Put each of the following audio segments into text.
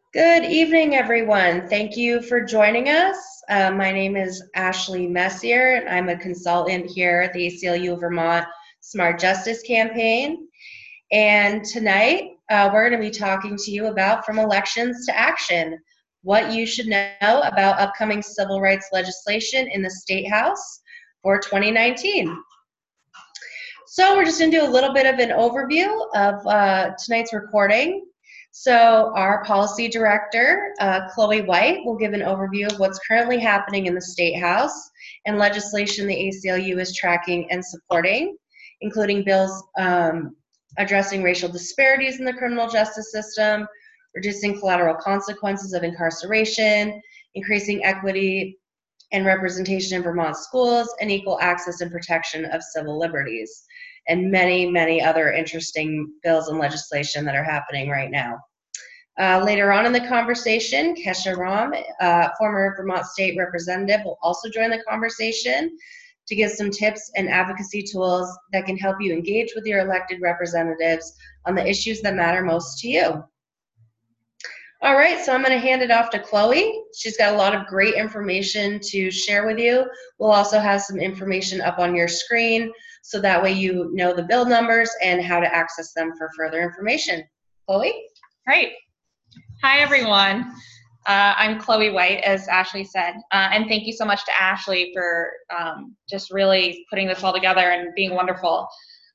Good evening, everyone. Thank you for joining us. My name is Ashley Messier, and I'm a consultant here at the ACLU of Vermont Smart Justice Campaign. And tonight, we're going to be talking to you about From Elections to Action, what you should know about upcoming civil rights legislation in the State House for 2019. So we're just going to do a little bit of an overview of tonight's recording. So our policy director, Chloe White, will give an overview of what's currently happening in the State House and legislation the ACLU is tracking and supporting, including bills addressing racial disparities in the criminal justice system, reducing collateral consequences of incarceration, increasing equity and representation in Vermont schools, and equal access and protection of civil liberties, and many, many other interesting bills and legislation that are happening right now. Later on in the conversation, Kesha Ram, former Vermont State Representative, will also join the conversation to give some tips and advocacy tools that can help you engage with your elected representatives on the issues that matter most to you. All right, so I'm going to hand it off to Chloe. She's got a lot of great information to share with you. We'll also have some information up on your screen, so that way you know the bill numbers and how to access them for further information. Chloe? Great. Hi, everyone. I'm Chloe White, as Ashley said, and thank you so much to Ashley for just really putting this all together and being wonderful.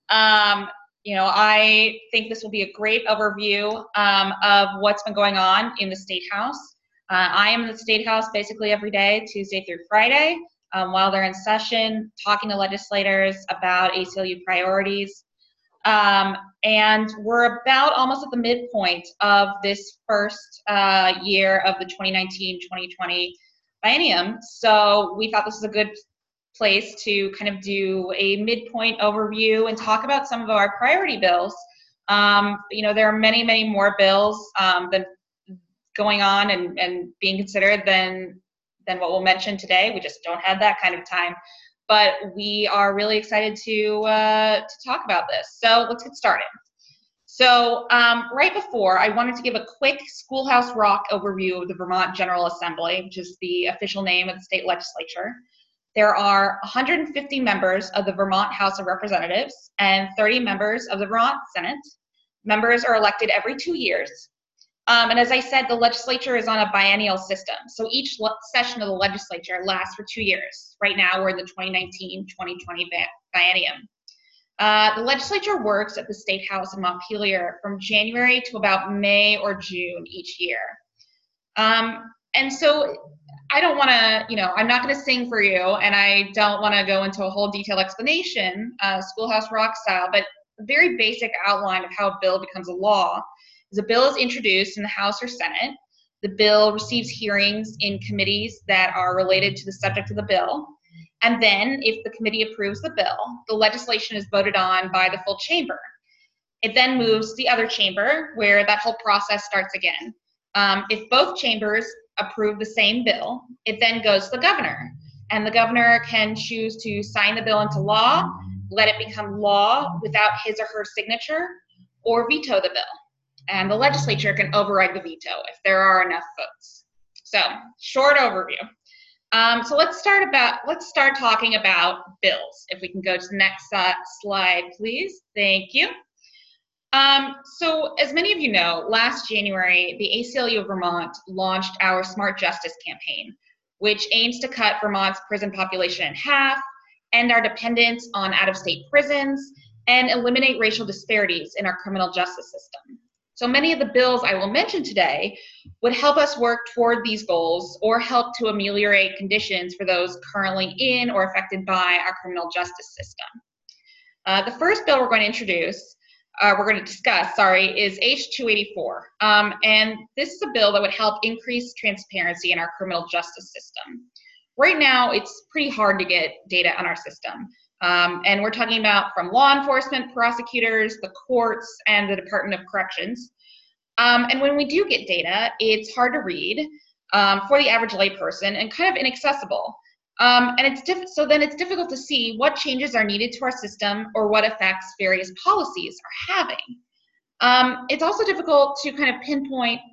I think this will be a great overview of what's been going on in the State House. I am in the State House basically every day, Tuesday through Friday, while they're in session, talking to legislators about ACLU priorities. And we're about almost at the midpoint of this first year of the 2019-2020 biennium. So we thought this was a good place to kind of do a midpoint overview and talk about some of our priority bills. There are many, many more bills that going on and being considered than what we'll mention today. We just don't have that kind of time. But we are really excited to talk about this. So let's get started. So right before, I wanted to give a quick Schoolhouse Rock overview of the Vermont General Assembly, which is the official name of the state legislature. There are 150 members of the Vermont House of Representatives and 30 members of the Vermont Senate. Members are elected every 2 years. And as I said, the legislature is on a biennial system. So each session of the legislature lasts for 2 years. Right now, we're in the 2019-2020 biennium. The legislature works at the State House in Montpelier from January to about May or June each year. And so I don't want to, I'm not going to sing for you, and I don't want to go into a whole detailed explanation, Schoolhouse Rock style, but a very basic outline of how a bill becomes a law. The bill is introduced in the House or Senate. The bill receives hearings in committees that are related to the subject of the bill. And then, if the committee approves the bill, the legislation is voted on by the full chamber. It then moves to the other chamber, where that whole process starts again. If both chambers approve the same bill, it then goes to the governor. And the governor can choose to sign the bill into law, let it become law without his or her signature, or veto the bill. And the legislature can override the veto if there are enough votes. So, short overview. So let's start talking about bills. If we can go to the next slide, please. Thank you. So as many of you know, last January, the ACLU of Vermont launched our Smart Justice campaign, which aims to cut Vermont's prison population in half, end our dependence on out-of-state prisons, and eliminate racial disparities in our criminal justice system. So many of the bills I will mention today would help us work toward these goals or help to ameliorate conditions for those currently in or affected by our criminal justice system. The first bill we're going to discuss, is H-284. And this is a bill that would help increase transparency in our criminal justice system. Right now, it's pretty hard to get data on our system. And we're talking about from law enforcement, prosecutors, the courts, and the Department of Corrections. And when we do get data, it's hard to read for the average layperson and kind of inaccessible. So then it's difficult to see what changes are needed to our system or what effects various policies are having. It's also difficult to kind of pinpoint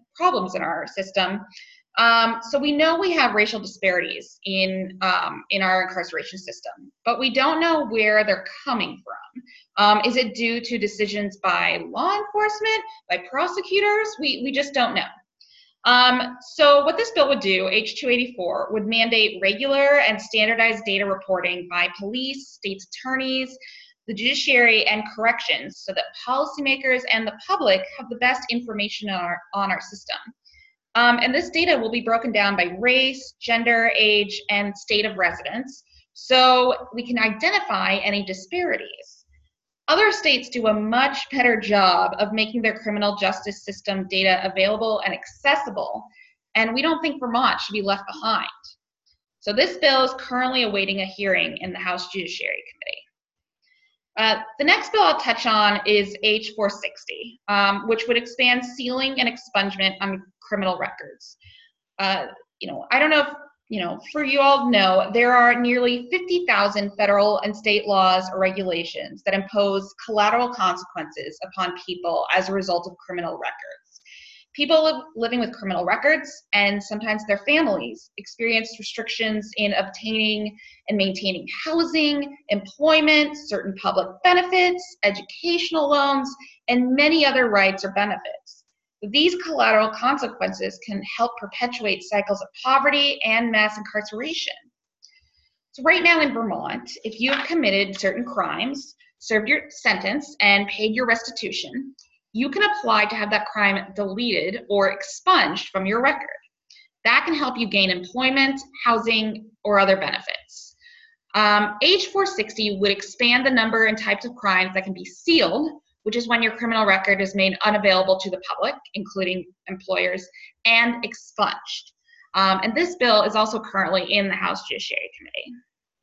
problems in our system. So we know we have racial disparities in our incarceration system, but we don't know where they're coming from. Is it due to decisions by law enforcement, by prosecutors? We just don't know. So what this bill would do, H284, would mandate regular and standardized data reporting by police, state's attorneys, the judiciary, and corrections, so that policymakers and the public have the best information on our system. And this data will be broken down by race, gender, age, and state of residence, so we can identify any disparities. Other states do a much better job of making their criminal justice system data available and accessible, and we don't think Vermont should be left behind. So this bill is currently awaiting a hearing in the House Judiciary Committee. The next bill I'll touch on is H460, which would expand sealing and expungement on criminal records. I don't know if, for you all know, there are nearly 50,000 federal and state laws or regulations that impose collateral consequences upon people as a result of criminal records. People living with criminal records, and sometimes their families, experience restrictions in obtaining and maintaining housing, employment, certain public benefits, educational loans, and many other rights or benefits. These collateral consequences can help perpetuate cycles of poverty and mass incarceration. So right now in Vermont, if you have committed certain crimes, served your sentence, and paid your restitution, you can apply to have that crime deleted or expunged from your record. That can help you gain employment, housing, or other benefits. H460 would expand the number and types of crimes that can be sealed, which is when your criminal record is made unavailable to the public, including employers, and expunged. And this bill is also currently in the House Judiciary Committee.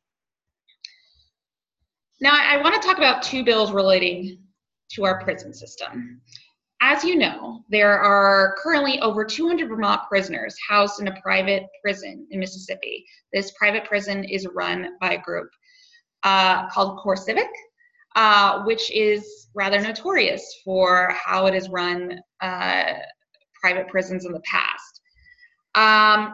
Now, I want to talk about two bills relating to our prison system. As you know, there are currently over 200 Vermont prisoners housed in a private prison in Mississippi. This private prison is run by a group called CoreCivic, which is rather notorious for how it has run private prisons in the past.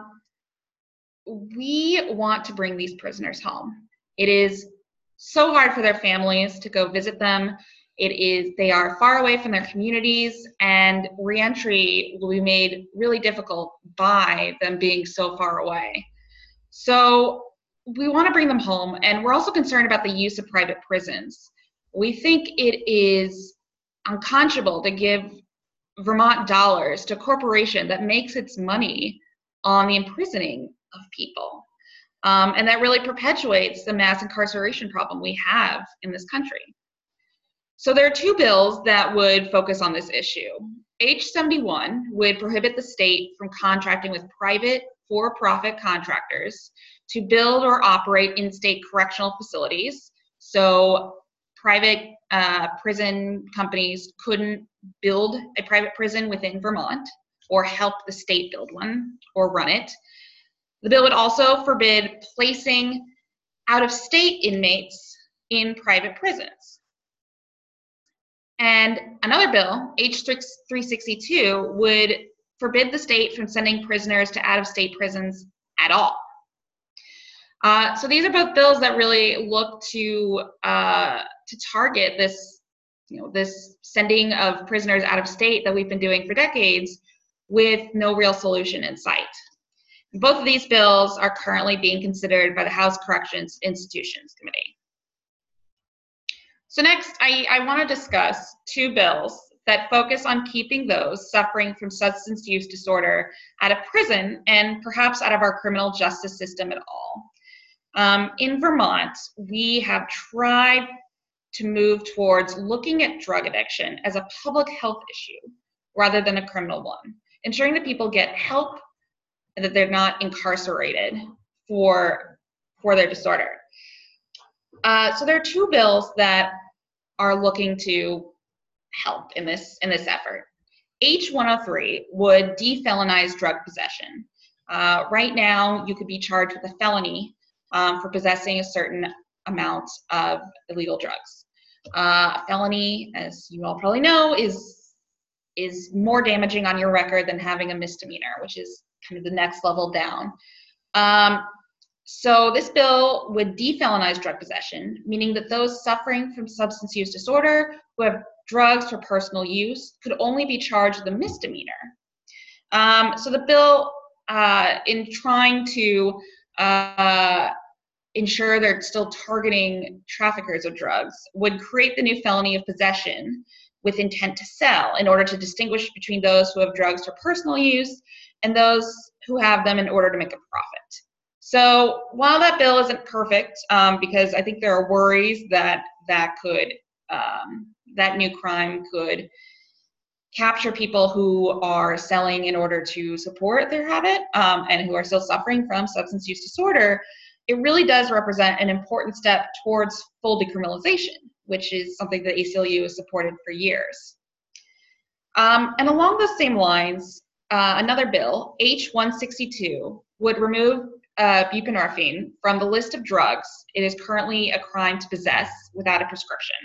We want to bring these prisoners home. It is so hard for their families to go visit them. They are far away from their communities, and reentry will be made really difficult by them being so far away. So we want to bring them home, and we're also concerned about the use of private prisons. We think it is unconscionable to give Vermont dollars to a corporation that makes its money on the imprisoning of people. And that really perpetuates the mass incarceration problem we have in this country. So there are two bills that would focus on this issue. H71 would prohibit the state from contracting with private for-profit contractors to build or operate in-state correctional facilities. So private prison companies couldn't build a private prison within Vermont or help the state build one or run it. The bill would also forbid placing out-of-state inmates in private prisons. And another bill, H362, would forbid the state from sending prisoners to out-of-state prisons at all. So these are both bills that really look to target this, this sending of prisoners out of state that we've been doing for decades with no real solution in sight. Both of these bills are currently being considered by the House Corrections Institutions Committee. So next, I want to discuss two bills that focus on keeping those suffering from substance use disorder out of prison and perhaps out of our criminal justice system at all. In Vermont, we have tried to move towards looking at drug addiction as a public health issue rather than a criminal one, ensuring that people get help and that they're not incarcerated for their disorder. So there are two bills that are looking to help in this effort. H103 would defelonize drug possession. Right now, you could be charged with a felony for possessing a certain amount of illegal drugs. A felony, as you all probably know, is is more damaging on your record than having a misdemeanor, which is kind of the next level down. So this bill would defelonize drug possession, meaning that those suffering from substance use disorder who have drugs for personal use could only be charged with a misdemeanor. So the bill, in trying to ensure they're still targeting traffickers of drugs, would create the new felony of possession with intent to sell in order to distinguish between those who have drugs for personal use and those who have them in order to make a profit. So while that bill isn't perfect, because I think there are worries that that new crime could capture people who are selling in order to support their habit and who are still suffering from substance use disorder, it really does represent an important step towards full decriminalization, which is something that ACLU has supported for years. And along those same lines, another bill, H-162, would remove buprenorphine from the list of drugs it is currently a crime to possess without a prescription.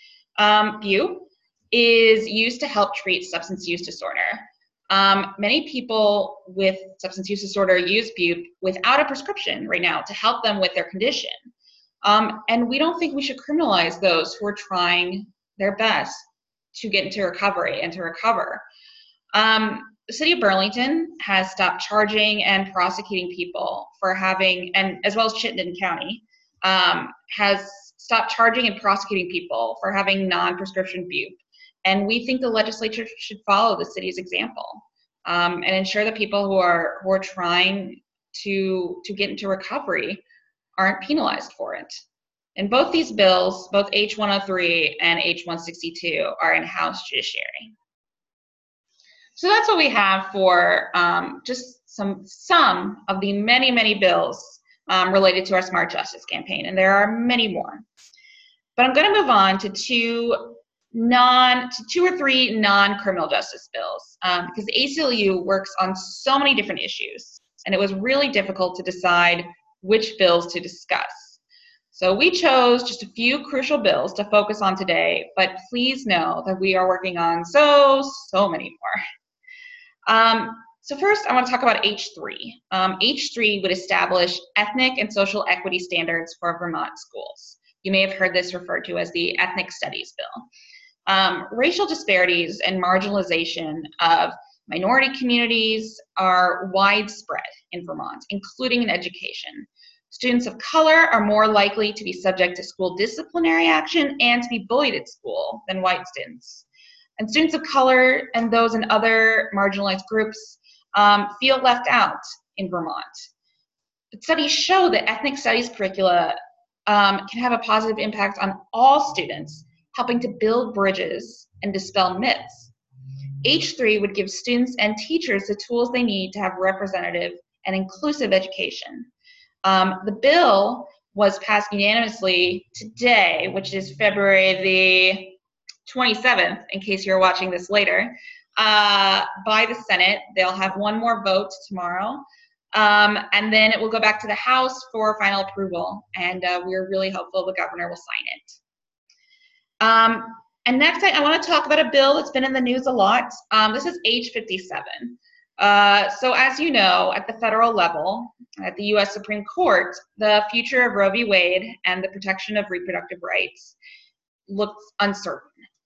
Bup is used to help treat substance use disorder. Many people with substance use disorder use Bup without a prescription right now to help them with their condition. And we don't think we should criminalize those who are trying their best to get into recovery and to recover. The city of Burlington has stopped charging and prosecuting people for having, and as well as Chittenden County, has stopped charging and prosecuting people for having non-prescription Bup. And we think the legislature should follow the city's example and ensure that people who are trying to get into recovery aren't penalized for it. And both these bills, both H-103 and H-162, are in House Judiciary. So that's what we have for just some of the many, many bills related to our Smart Justice campaign, and there are many more. But I'm going to move on to two or three non-criminal justice bills because the ACLU works on so many different issues, and it was really difficult to decide which bills to discuss. So we chose just a few crucial bills to focus on today, but please know that we are working on so many more. So first, I want to talk about H3. H3 would establish ethnic and social equity standards for Vermont schools. You may have heard this referred to as the Ethnic Studies Bill. Racial disparities and marginalization of minority communities are widespread in Vermont, including in education. Students of color are more likely to be subject to school disciplinary action and to be bullied at school than white students. And students of color and those in other marginalized groups feel left out in Vermont. But studies show that ethnic studies curricula can have a positive impact on all students, helping to build bridges and dispel myths. H3 would give students and teachers the tools they need to have representative and inclusive education. The bill was passed unanimously today, which is February the 27th, in case you're watching this later, by the Senate. They'll have one more vote tomorrow, and then it will go back to the House for final approval, and we're really hopeful the governor will sign it. And next, I want to talk about a bill that's been in the news a lot. This is H-57. So as you know, at the federal level, at the U.S. Supreme Court, the future of Roe v. Wade and the protection of reproductive rights looks uncertain.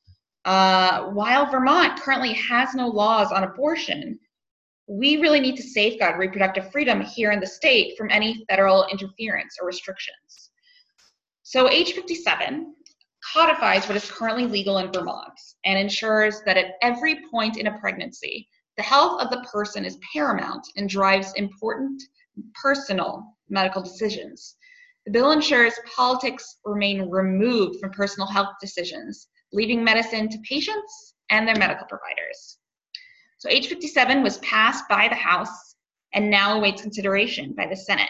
While Vermont currently has no laws on abortion, we really need to safeguard reproductive freedom here in the state from any federal interference or restrictions. So H-57 codifies what is currently legal in Vermont and ensures that at every point in a pregnancy, the health of the person is paramount and drives important personal medical decisions. The bill ensures politics remain removed from personal health decisions, leaving medicine to patients and their medical providers. So H-57 was passed by the House and now awaits consideration by the Senate.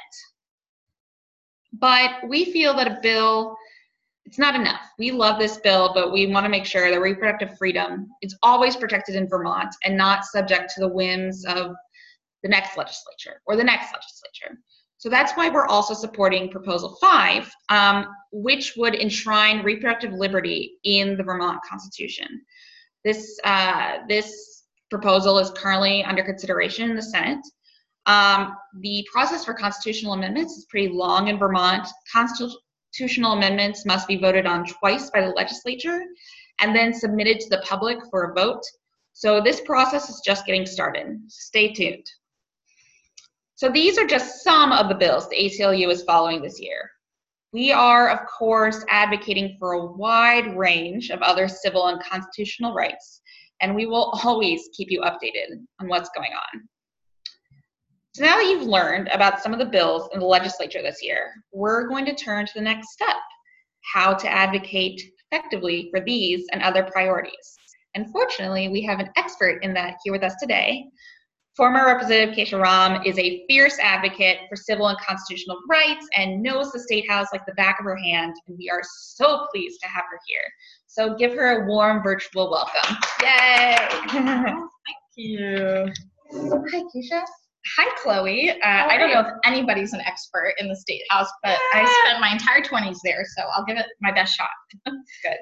But we feel that a bill, it's not enough. We love this bill, but we want to make sure that reproductive freedom is always protected in Vermont and not subject to the whims of the next legislature or the next legislature. So that's why we're also supporting Proposal 5, which would enshrine reproductive liberty in the Vermont Constitution. This proposal is currently under consideration in the Senate. The process for constitutional amendments is pretty long in Vermont. Constitutional amendments must be voted on twice by the legislature and then submitted to the public for a vote. So this process is just getting started. Stay tuned. So these are just some of the bills the ACLU is following this year. We are, of course, advocating for a wide range of other civil and constitutional rights, and we will always keep you updated on what's going on. So now that you've learned about some of the bills in the legislature this year, we're going to turn to the next step, how to advocate effectively for these and other priorities. And fortunately, we have an expert in that here with us today. Former Representative Keisha Rahm is a fierce advocate for civil and constitutional rights and knows the State House like the back of her hand, and we are so pleased to have her here. So give her a warm virtual welcome. Yay! Thank you. Hi, Keisha. Hi, Chloe. I don't know if anybody's an expert in the State House, but I spent my entire 20s there, so I'll give it my best shot. Good.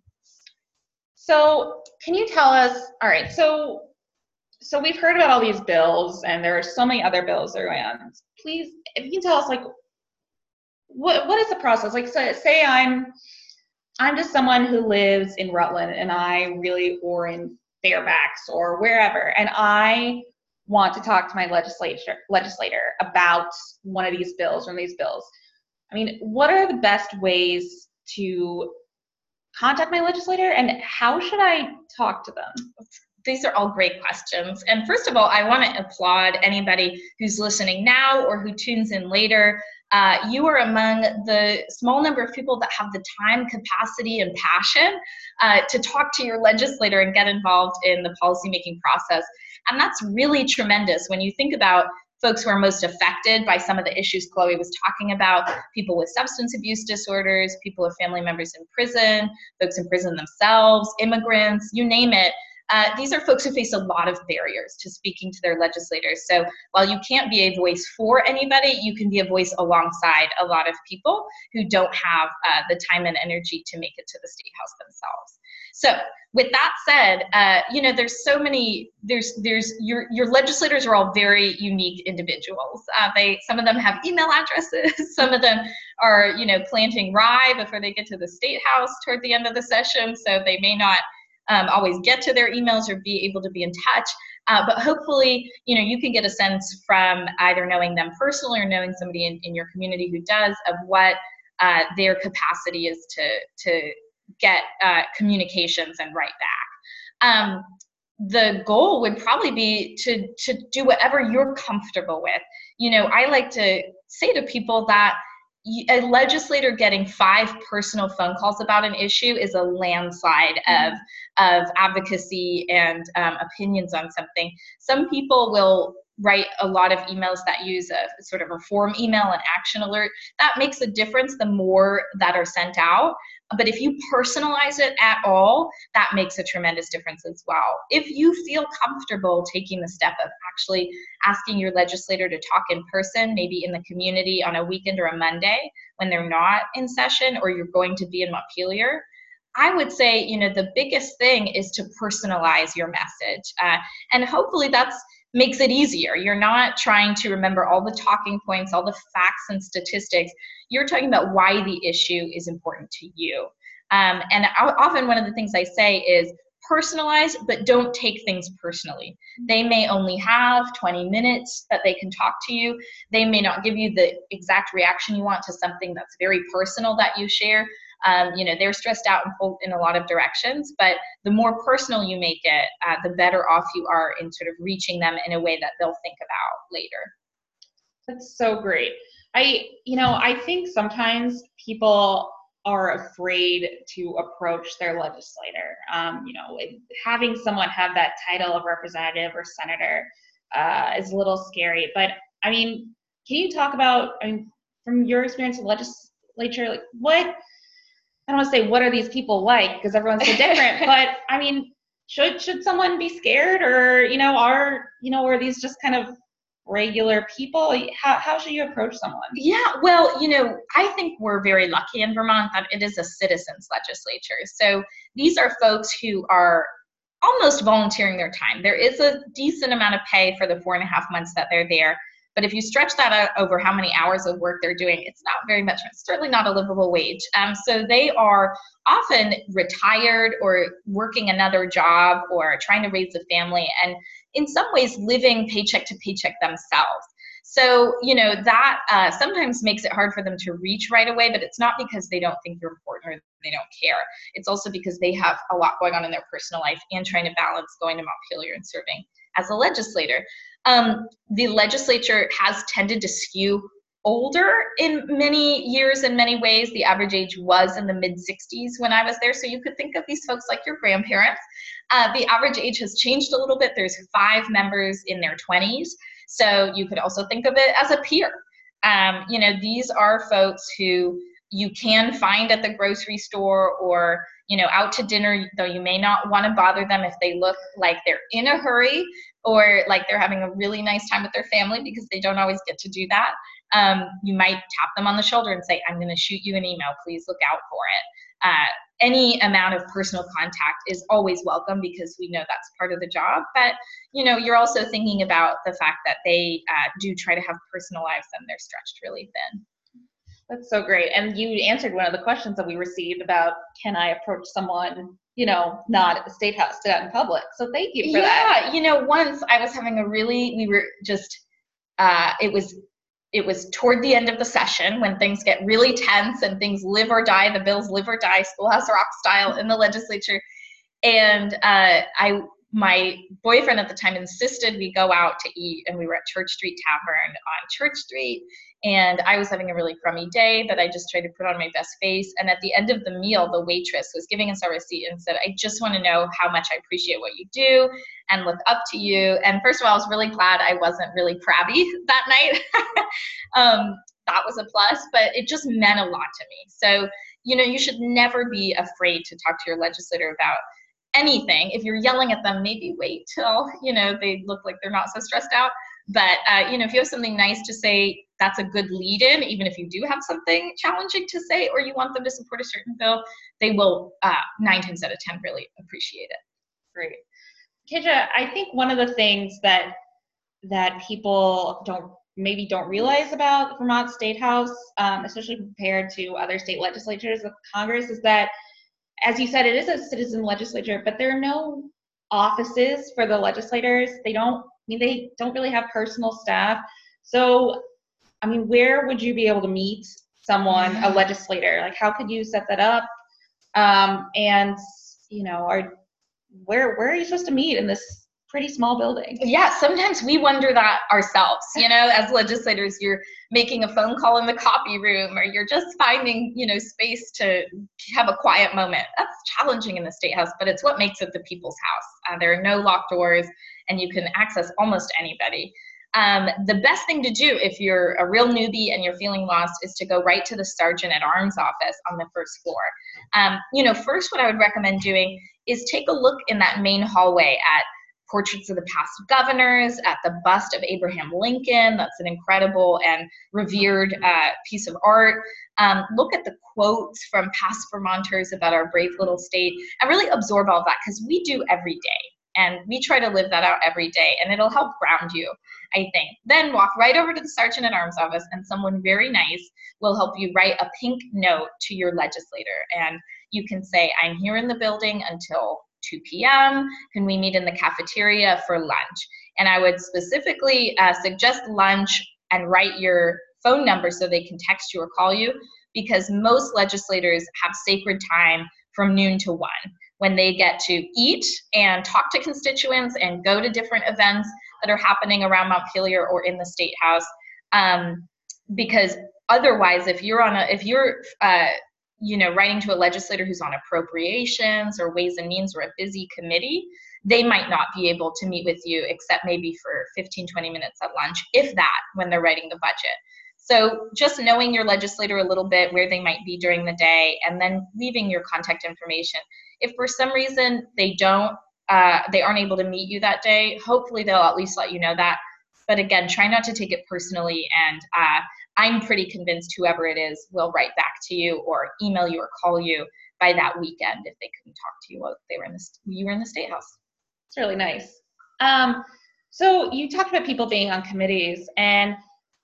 So can you tell us, all right, so we've heard about all these bills, and there are so many other bills that are going on. Please, if you can tell us, like, what is the process? Like, so, say I'm just someone who lives in Rutland, and or in Fairfax or wherever, and I want to talk to my legislator about one of these bills. I mean, what are the best ways to contact my legislator, and how should I talk to them? These are all great questions. And first of all, I want to applaud anybody who's listening now or who tunes in later. You are among the small number of people that have the time, capacity, and passion to talk to your legislator and get involved in the policymaking process. And that's really tremendous when you think about folks who are most affected by some of the issues Chloe was talking about, people with substance abuse disorders, people with family members in prison, folks in prison themselves, immigrants, you name it. These are folks who face a lot of barriers to speaking to their legislators. So while you can't be a voice for anybody, you can be a voice alongside a lot of people who don't have the time and energy to make it to the State House themselves. So with that said, there's so many, your legislators are all very unique individuals. Some of them have email addresses, some of them are, planting rye before they get to the State House toward the end of the session, so they may not always get to their emails or be able to be in touch. But hopefully, you can get a sense from either knowing them personally or knowing somebody in your community who does, of what their capacity is to get communications and write back. The goal would probably be to do whatever you're comfortable with. I like to say to people that a legislator getting 5 personal phone calls about an issue is a landslide of advocacy and opinions on something. Some people will write a lot of emails that use a sort of a form email, an action alert. That makes a difference the more that are sent out. But if you personalize it at all, that makes a tremendous difference as well. If you feel comfortable taking the step of actually asking your legislator to talk in person, maybe in the community on a weekend or a Monday when they're not in session, or you're going to be in Montpelier, I would say, the biggest thing is to personalize your message. And hopefully that's makes it easier. You're not trying to remember all the talking points, all the facts and statistics. You're talking about why the issue is important to you. And often one of the things I say is personalize, but don't take things personally. They may only have 20 minutes that they can talk to you. They may not give you the exact reaction you want to something that's very personal that you share. They're stressed out and pulled in a lot of directions, but the more personal you make it, the better off you are in sort of reaching them in a way that they'll think about later. That's so great. I think sometimes people are afraid to approach their legislator. Having someone have that title of representative or senator is a little scary. But can you talk about, from your experience in the legislature, like I don't want to say what are these people like, because everyone's so different, but should someone be scared, or are these just kind of regular people? How should you approach someone? Yeah, well, I think we're very lucky in Vermont that it is a citizens legislature. So these are folks who are almost volunteering their time. There is a decent amount of pay for the 4.5 months that they're there. But if you stretch that out over how many hours of work they're doing, it's not very much. It's certainly not a livable wage. So they are often retired or working another job or trying to raise a family, and in some ways living paycheck to paycheck themselves. So, that sometimes makes it hard for them to reach right away, but it's not because they don't think you're important or they don't care. It's also because they have a lot going on in their personal life and trying to balance going to Montpelier and serving as a legislator. The legislature has tended to skew older in many years in many ways. The average age was in the mid-60s when I was there, so you could think of these folks like your grandparents. The average age has changed a little bit. There's 5 members in their 20s, so you could also think of it as a peer. These are folks who you can find at the grocery store or out to dinner, though you may not want to bother them if they look like they're in a hurry or like they're having a really nice time with their family, because they don't always get to do that. You might tap them on the shoulder and say, I'm going to shoot you an email. Please look out for it. Any amount of personal contact is always welcome because we know that's part of the job. But, you're also thinking about the fact that they do try to have personal lives and they're stretched really thin. That's so great. And you answered one of the questions that we received about, can I approach someone, not at the State House, to that in public? So thank you for that. Yeah, once I was having it was toward the end of the session when things get really tense and things live or die, the bills live or die, Schoolhouse Rock style in the legislature. And my boyfriend at the time insisted we go out to eat, and we were at Church Street Tavern on Church Street. And I was having a really crummy day, but I just tried to put on my best face. And at the end of the meal, the waitress was giving us our receipt and said, I just want to know how much I appreciate what you do and look up to you. And first of all, I was really glad I wasn't really crabby that night. That was a plus, but it just meant a lot to me. So, you should never be afraid to talk to your legislator about anything. If you're yelling at them, maybe wait till, they look like they're not so stressed out. But, if you have something nice to say, that's a good lead in, even if you do have something challenging to say, or you want them to support a certain bill, they will 9 times out of 10 really appreciate it. Great. Kija, I think one of the things that people don't realize about the Vermont State House, especially compared to other state legislatures of Congress, is that, as you said, it is a citizen legislature, but there are no offices for the legislators. They don't really have personal staff. So, where would you be able to meet someone, a legislator? Like, how could you set that up? Where are you supposed to meet in this pretty small building? Yeah, sometimes we wonder that ourselves, as legislators. You're making a phone call in the copy room, or you're just finding, space to have a quiet moment. That's challenging in the State House, but it's what makes it the people's house. There are no locked doors, and you can access almost anybody. The best thing to do if you're a real newbie and you're feeling lost is to go right to the Sergeant at Arms office on the first floor. First, what I would recommend doing is take a look in that main hallway at portraits of the past governors, at the bust of Abraham Lincoln. That's an incredible and revered piece of art. Look at the quotes from past Vermonters about our brave little state, and really absorb all that, because we do every day. And we try to live that out every day, and it'll help ground you, I think. Then walk right over to the Sergeant at Arms office, and someone very nice will help you write a pink note to your legislator. And you can say, I'm here in the building until 2 p.m. Can we meet in the cafeteria for lunch? And I would specifically suggest lunch, and write your phone number so they can text you or call you, because most legislators have sacred time from noon to 1. When they get to eat and talk to constituents and go to different events that are happening around Montpelier or in the State House. Because otherwise, if you're writing to a legislator who's on appropriations or Ways and Means or a busy committee, they might not be able to meet with you except maybe for 15, 20 minutes at lunch, if that, when they're writing the budget. So just knowing your legislator a little bit, where they might be during the day, and then leaving your contact information. If for some reason they aren't able to meet you that day, hopefully they'll at least let you know that. But again, try not to take it personally, and I'm pretty convinced whoever it is will write back to you or email you or call you by that weekend if they couldn't talk to you while you were in the State House. It's really nice. So you talked about people being on committees, and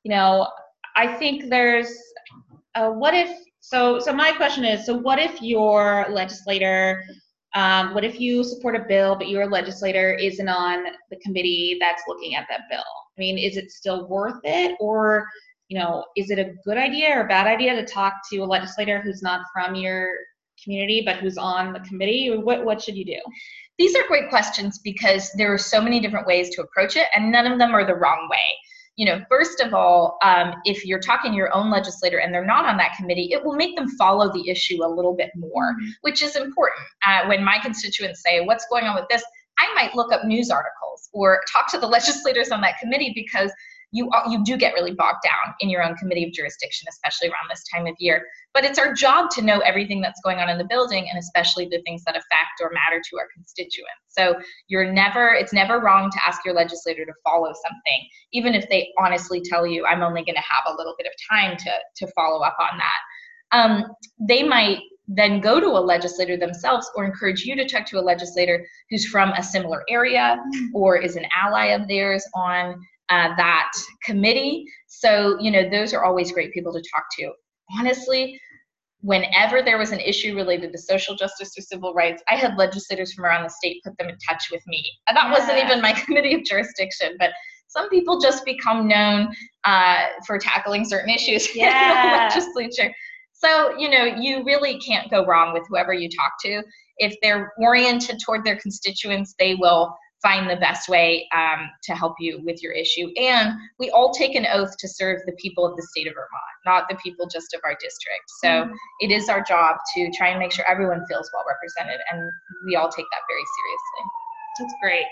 I think there's what if. So my question is, so what if your legislator, what if you support a bill, but your legislator isn't on the committee that's looking at that bill? I mean, is it still worth it, or is it a good idea or a bad idea to talk to a legislator who's not from your community but who's on the committee? Or what should you do? These are great questions because there are so many different ways to approach it, and none of them are the wrong way. First of all, if you're talking to your own legislator and they're not on that committee, it will make them follow the issue a little bit more, which is important. When my constituents say, what's going on with this? I might look up news articles or talk to the legislators on that committee, because you do get really bogged down in your own committee of jurisdiction, especially around this time of year. But it's our job to know everything that's going on in the building, and especially the things that affect or matter to our constituents. So it's never wrong to ask your legislator to follow something, even if they honestly tell you, I'm only going to have a little bit of time to follow up on that. They might then go to a legislator themselves, or encourage you to talk to a legislator who's from a similar area or is an ally of theirs on that committee. So, those are always great people to talk to. Honestly, whenever there was an issue related to social justice or civil rights, I had legislators from around the state put them in touch with me. And that wasn't even my committee of jurisdiction, but some people just become known for tackling certain issues in the legislature. So, you really can't go wrong with whoever you talk to. If they're oriented toward their constituents, they will find the best way to help you with your issue. And we all take an oath to serve the people of the state of Vermont, not the people just of our district. So it is our job to try and make sure everyone feels well represented, and we all take that very seriously. That's great.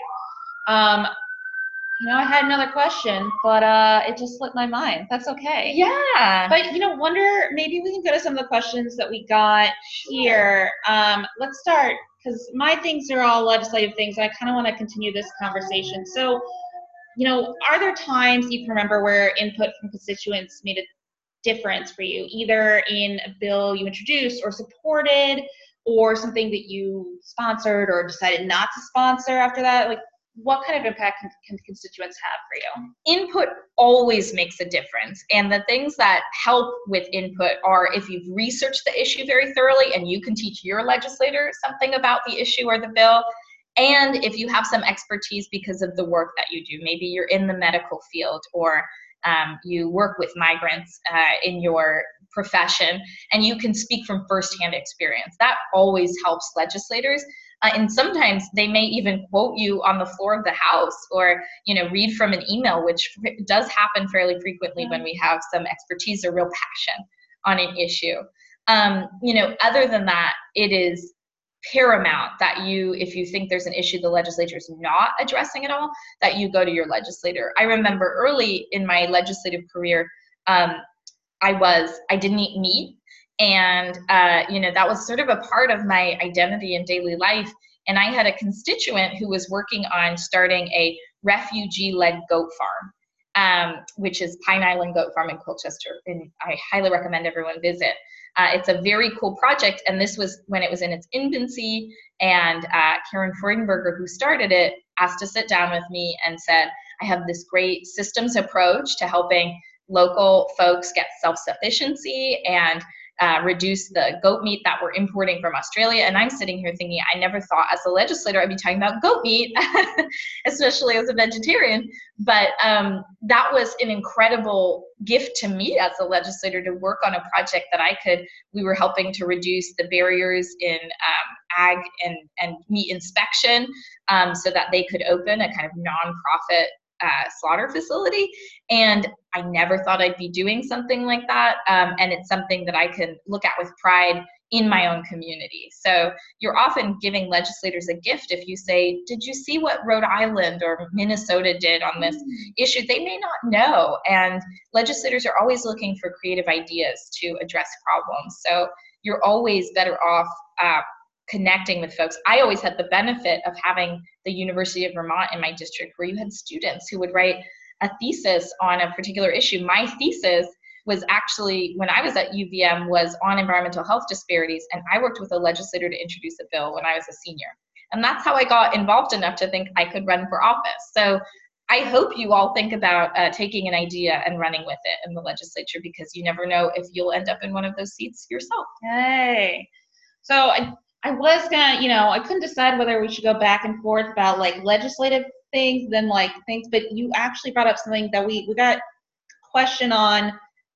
I had another question, but it just slipped my mind. That's okay. Yeah. But wonder, maybe we can go to some of the questions that we got here. Let's start, because my things are all legislative things, and I kind of want to continue this conversation. So, are there times you can remember where input from constituents made a difference for you, either in a bill you introduced or supported, or something that you sponsored or decided not to sponsor after that? Like, what kind of impact can constituents have for you? Input always makes a difference. And the things that help with input are if you've researched the issue very thoroughly and you can teach your legislator something about the issue or the bill, and if you have some expertise because of the work that you do. Maybe you're in the medical field, or you work with migrants in your profession, and you can speak from firsthand experience. That always helps legislators. And sometimes they may even quote you on the floor of the House, or read from an email, which does happen fairly frequently when we have some expertise or real passion on an issue. Other than that, it is paramount that if you think there's an issue the legislature is not addressing at all, that you go to your legislator. I remember early in my legislative career, I didn't eat meat. And, that was sort of a part of my identity in daily life. And I had a constituent who was working on starting a refugee-led goat farm, which is Pine Island Goat Farm in Colchester. And I highly recommend everyone visit. It's a very cool project. And this was when it was in its infancy. And Karen Freudenberger, who started it, asked to sit down with me and said, I have this great systems approach to helping local folks get self-sufficiency and reduce the goat meat that we're importing from Australia. And I'm sitting here thinking, I never thought as a legislator I'd be talking about goat meat, especially as a vegetarian. But that was an incredible gift to me as a legislator, to work on a project that we were helping to reduce the barriers in ag and meat inspection, so that they could open a kind of nonprofit slaughter facility. And I never thought I'd be doing something like that. And it's something that I can look at with pride in my own community. So you're often giving legislators a gift if you say, did you see what Rhode Island or Minnesota did on this issue? They may not know. And legislators are always looking for creative ideas to address problems. So you're always better off connecting with folks. I always had the benefit of having the University of Vermont in my district, where you had students who would write a thesis on a particular issue. My thesis was actually, when I was at UVM, was on environmental health disparities, and I worked with a legislator to introduce a bill when I was a senior. And that's how I got involved enough to think I could run for office. So I hope you all think about taking an idea and running with it in the legislature, because you never know if you'll end up in one of those seats yourself. Hey. So I was gonna, I couldn't decide whether we should go back and forth about like legislative things, then like things, but you actually brought up something that we got a question on,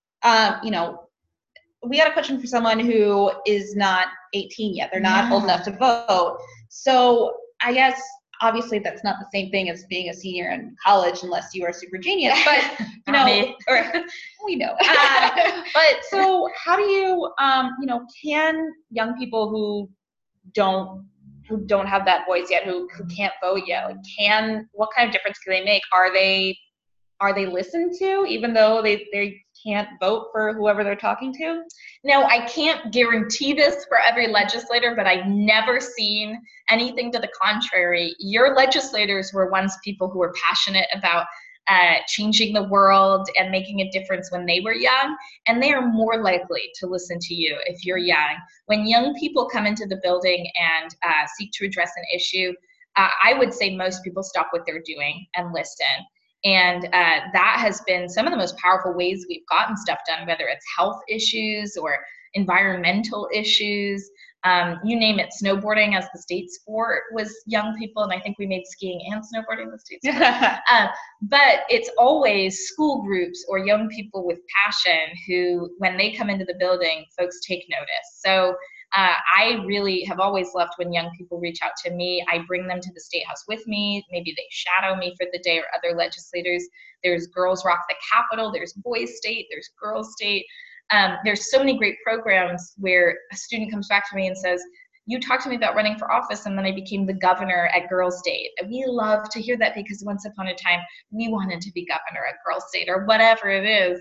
we got a question for someone who is not 18 yet. They're not old enough to vote. So I guess obviously that's not the same thing as being a senior in college unless you are super genius, but or we know. But so how do you, can young people who don't have that voice yet, who can't vote yet, like what kind of difference can they make? Are they listened to even though they can't vote for whoever they're talking to? No, I can't guarantee this for every legislator, but I've never seen anything to the contrary. Your legislators were once people who were passionate about changing the world and making a difference when they were young, and they are more likely to listen to you if you're young. When young people come into the building and seek to address an issue, I would say most people stop what they're doing and listen. And that has been some of the most powerful ways we've gotten stuff done, whether it's health issues or environmental issues. You name it. Snowboarding as the state sport was young people, and I think we made skiing and snowboarding the state sport. But it's always school groups or young people with passion who, when they come into the building, folks take notice. So I really have always loved when young people reach out to me. I bring them to the State House with me. Maybe they shadow me for the day, or other legislators. There's Girls Rock the Capitol. There's Boys State. There's Girls State. There's so many great programs where a student comes back to me and says, you talked to me about running for office, and then I became the governor at Girls State. And we love to hear that, because once upon a time, we wanted to be governor at Girls State, or whatever it is.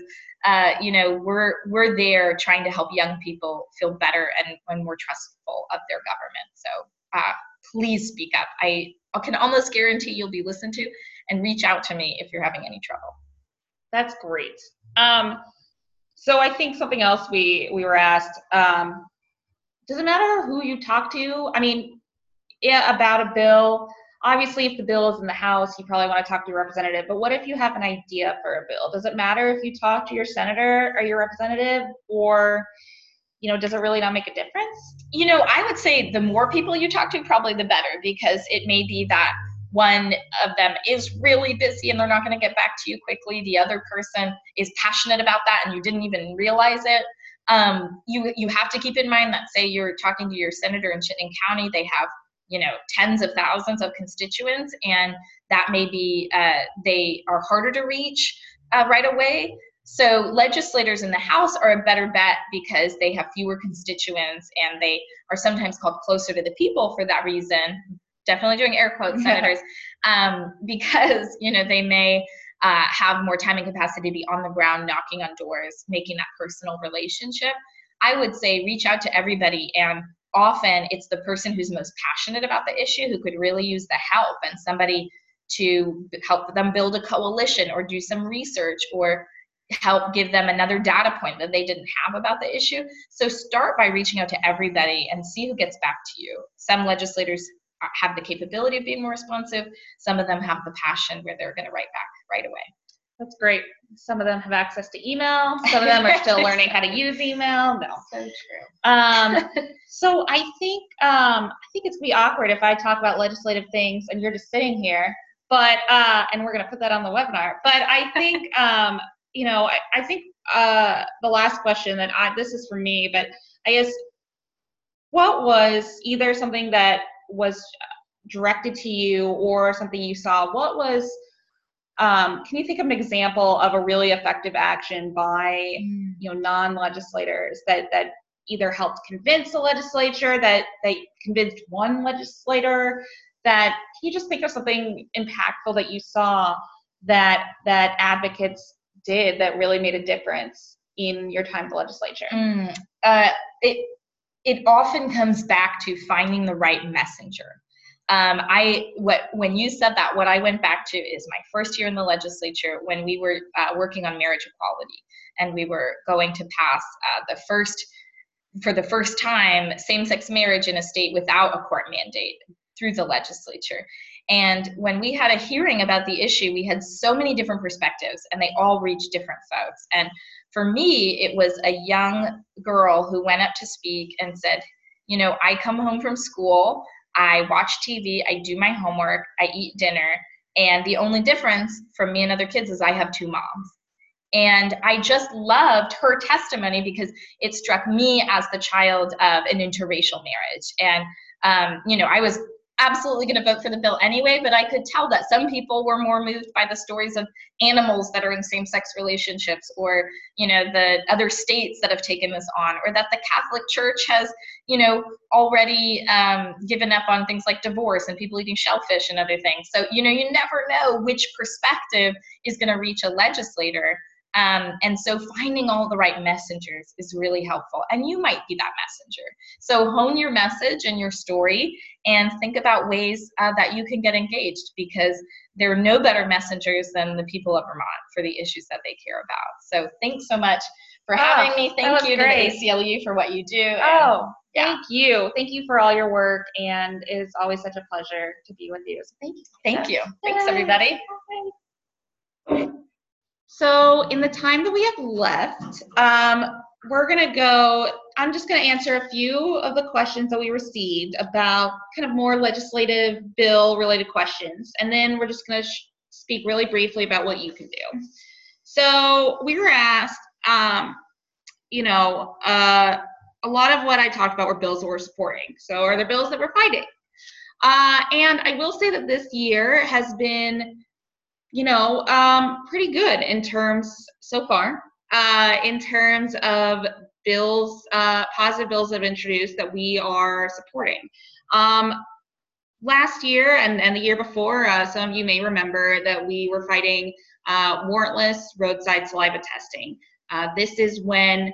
We're there trying to help young people feel better and more trustful of their government. So please speak up. I can almost guarantee you'll be listened to, and reach out to me if you're having any trouble. That's great. So I think something else we were asked, does it matter who you talk to? I mean, about a bill. Obviously, if the bill is in the House, you probably want to talk to your representative. But what if you have an idea for a bill? Does it matter if you talk to your senator or your representative, or, does it really not make a difference? I would say the more people you talk to, probably the better, because it may be that one of them is really busy and they're not going to get back to you quickly. The other person is passionate about that and you didn't even realize it. You have to keep in mind that, say you're talking to your senator in Chittenden County, they have tens of thousands of constituents, and that may be they are harder to reach right away. So legislators in the House are a better bet, because they have fewer constituents and they are sometimes called closer to the people for that reason. Definitely doing air quotes, senators, because they may have more time and capacity to be on the ground, knocking on doors, making that personal relationship. I would say reach out to everybody, and often it's the person who's most passionate about the issue who could really use the help, and somebody to help them build a coalition or do some research or help give them another data point that they didn't have about the issue. So start by reaching out to everybody and see who gets back to you. Some legislators have the capability of being more responsive. Some of them have the passion where they're going to write back right away. That's great. Some of them have access to email. Some of them are still learning how to use email. No. So true. So I think it's gonna be awkward if I talk about legislative things and you're just sitting here, but and we're gonna put that on the webinar. But I think I think the last question this is for me, but I guess, what was either something that was directed to you or something you saw? What was can you think of an example of a really effective action by non-legislators that either helped convince the legislature, that they convinced one legislator? Can you just think of something impactful that you saw that advocates did that really made a difference in your time in the legislature? It often comes back to finding the right messenger. When you said that, what I went back to is my first year in the legislature, when we were working on marriage equality, and we were going to pass for the first time, same-sex marriage in a state without a court mandate. through the legislature. And when we had a hearing about the issue, we had so many different perspectives, and they all reached different folks. And for me, it was a young girl who went up to speak and said, you know, I come home from school, I watch TV, I do my homework, I eat dinner, and the only difference from me and other kids is I have 2 moms. And I just loved her testimony because it struck me as the child of an interracial marriage. And, you know, I was absolutely going to vote for the bill anyway, but I could tell that some people were more moved by the stories of animals that are in same-sex relationships, or, you know, the other states that have taken this on, or that the Catholic Church has, you know, already given up on things like divorce and people eating shellfish and other things. So, you know, you never know which perspective is going to reach a legislator. And so finding all the right messengers is really helpful, and you might be that messenger. So hone your message and your story and think about ways that you can get engaged, because there are no better messengers than the people of Vermont for the issues that they care about. So thanks so much for having me. Thank you to the ACLU for what you do. Thank you. Thank you for all your work, and it is always such a pleasure to be with you. So thank you. Thank you. Thanks, everybody. So in the time that we have left, we're going to go, I'm just going to answer a few of the questions that we received about kind of more legislative bill related questions. And then we're just going to speak really briefly about what you can do. So we were asked, you know, a lot of what I talked about were bills that we're supporting. So are there bills that we're fighting? And I will say that this year has been, you know, pretty good in terms, so far, in terms of bills, positive bills that have introduced that we are supporting. Last year and the year before, some of you may remember that we were fighting warrantless roadside saliva testing. This is where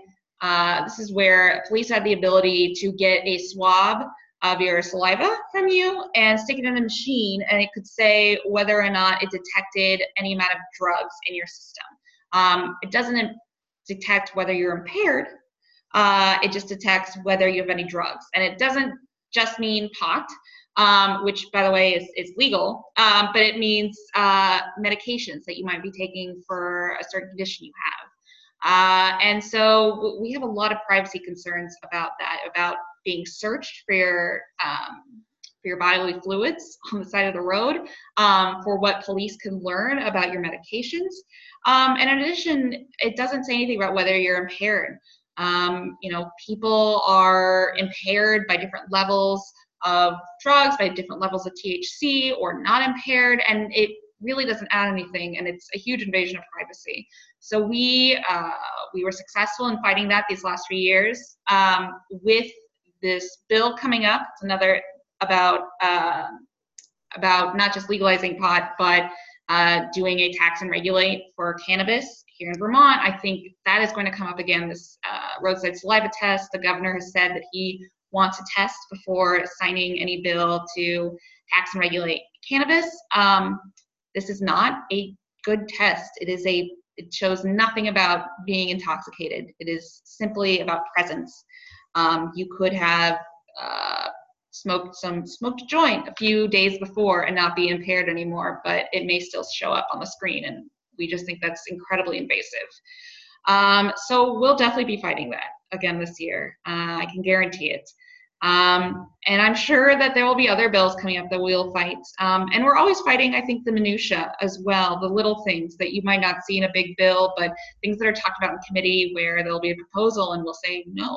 police had the ability to get a swab of your saliva from you and stick it in a machine, and it could say whether or not it detected any amount of drugs in your system. It doesn't detect whether you're impaired, it just detects whether you have any drugs. And it doesn't just mean pot, which by the way is legal, but it means medications that you might be taking for a certain condition you have. And so we have a lot of privacy concerns about that, about being searched for your bodily fluids on the side of the road, for what police can learn about your medications. And in addition, it doesn't say anything about whether you're impaired. You know, people are impaired by different levels of drugs, by different levels of THC, or not impaired, and it really doesn't add anything, and it's a huge invasion of privacy. So we were successful in fighting that these last few years. With this bill coming up, it's another about not just legalizing pot, but doing a tax and regulate for cannabis here in Vermont. I think that is going to come up again, this roadside saliva test. The governor has said that he wants a test before signing any bill to tax and regulate cannabis. This is not a good test. It shows nothing about being intoxicated. It is simply about presence. You could have smoked a joint a few days before and not be impaired anymore, but it may still show up on the screen, and we just think that's incredibly invasive. So we'll definitely be fighting that again this year. I can guarantee it. And I'm sure that there will be other bills coming up that we'll fight. And we're always fighting, I think, the minutia as well, the little things that you might not see in a big bill, but things that are talked about in committee where there'll be a proposal and we'll say no.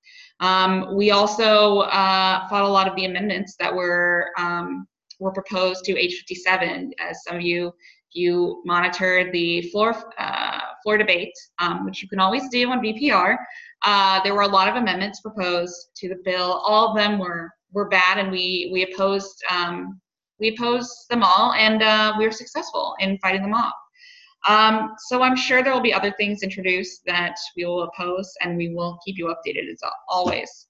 We also fought a lot of the amendments that were proposed to H57. As some of you monitored the floor debate, which you can always do on VPR. There were a lot of amendments proposed to the bill. All of them were bad, and we opposed them all, and we were successful in fighting them off. So I'm sure there will be other things introduced that we will oppose, and we will keep you updated as always.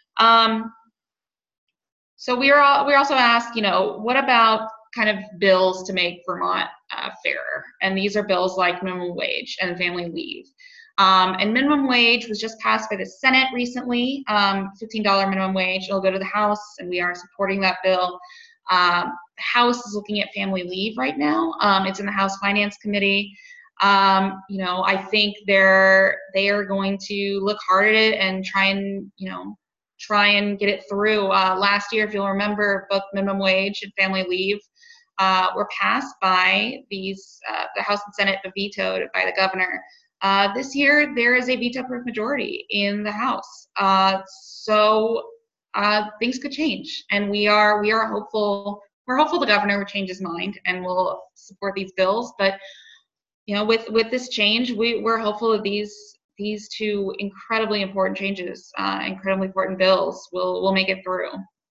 So we also asked, you know, what about kind of bills to make Vermont fairer? And these are bills like minimum wage and family leave. And minimum wage was just passed by the Senate recently, $15 minimum wage. It'll go to the House, and we are supporting that bill. The House is looking at family leave right now. It's in the House Finance Committee. I think they are going to look hard at it and try and get it through. Last year, if you'll remember, both minimum wage and family leave were passed by the House and Senate, but vetoed by the governor. This year, there is a veto-proof majority in the House, so things could change, and we are hopeful. We're hopeful the governor will change his mind and will support these bills. But with this change, we're hopeful that these two incredibly important changes, incredibly important bills, will make it through.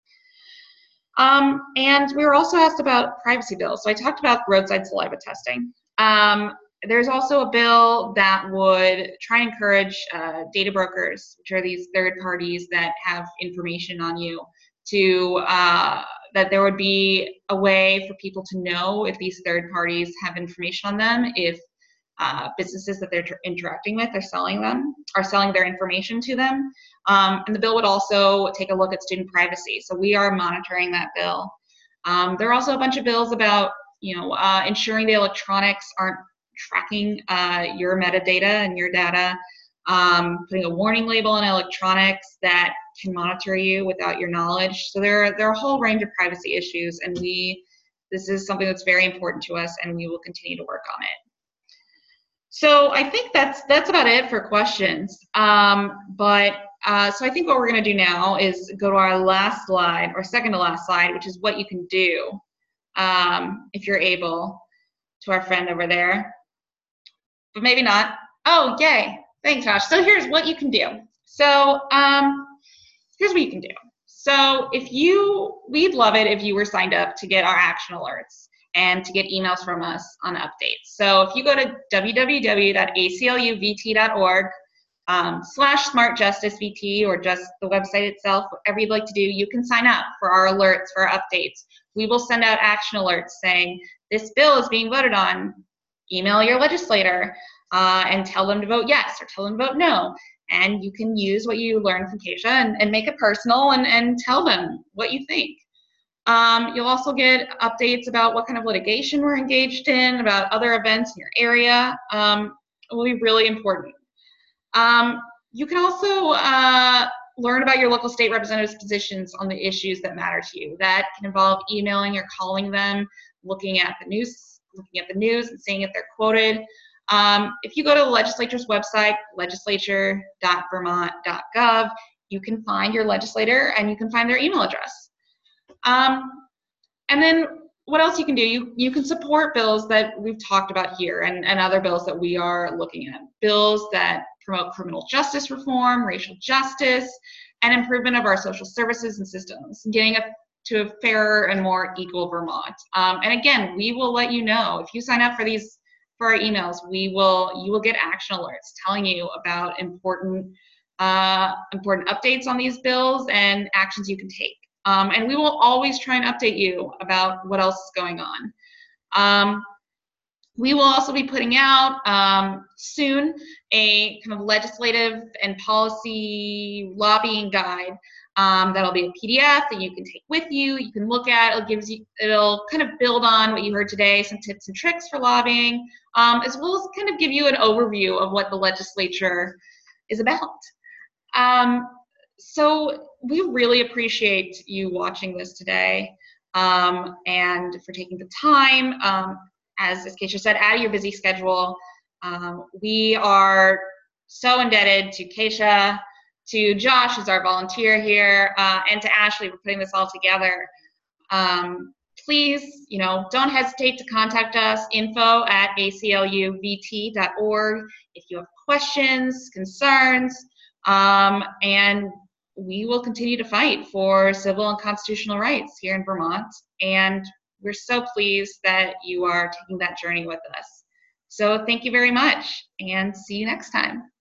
And we were also asked about privacy bills. So I talked about roadside saliva testing. There's also a bill that would try and encourage data brokers, which are these third parties that have information on you, to that there would be a way for people to know if these third parties have information on them, if businesses that they're interacting with are selling their information to them. And the bill would also take a look at student privacy. So we are monitoring that bill. There are also a bunch of bills about ensuring the electronics aren't tracking your metadata and your data, putting a warning label on electronics that can monitor you without your knowledge. So there are a whole range of privacy issues, and this is something that's very important to us, and we will continue to work on it. So I think that's about it for questions. So I think what we're going to do now is go to our last slide, or second to last slide, which is what you can do if you're able, to our friend over there. But maybe not. Oh, yay. Thanks, Josh. So here's what you can do. So here's what you can do. So we'd love it if you were signed up to get our action alerts and to get emails from us on updates. So if you go to www.acluvt.org /smartjusticevt, or just the website itself, whatever you'd like to do, you can sign up for our alerts, for our updates. We will send out action alerts saying, this bill is being voted on. Email your legislator and tell them to vote yes or tell them to vote no. And you can use what you learned from Keisha and make it personal and tell them what you think. You'll also get updates about what kind of litigation we're engaged in, about other events in your area. It will be really important. You can also learn about your local state representatives' positions on the issues that matter to you. That can involve emailing or calling them, looking at the news and seeing if they're quoted. If you go to the legislature's website, legislature.vermont.gov, you can find your legislator and you can find their email address. And then what else you can do? You can support bills that we've talked about here and other bills that we are looking at. Bills that promote criminal justice reform, racial justice, and improvement of our social services and systems, getting to a fairer and more equal Vermont. And again, we will let you know if you sign up for our emails. You will get action alerts telling you about important updates on these bills and actions you can take. And we will always try and update you about what else is going on. We will also be putting out soon a kind of legislative and policy lobbying guide. That'll be a PDF that you can take with you. You can look at. It'll kind of build on what you heard today, some tips and tricks for lobbying, as well as kind of give you an overview of what the legislature is about. So we really appreciate you watching this today, and for taking the time. As Keisha said, out of your busy schedule, we are so indebted to Keisha, to Josh, who's our volunteer here, and to Ashley for putting this all together. Please, don't hesitate to contact us, info@acluvt.org, if you have questions, concerns, and we will continue to fight for civil and constitutional rights here in Vermont. And we're so pleased that you are taking that journey with us. So thank you very much, and see you next time.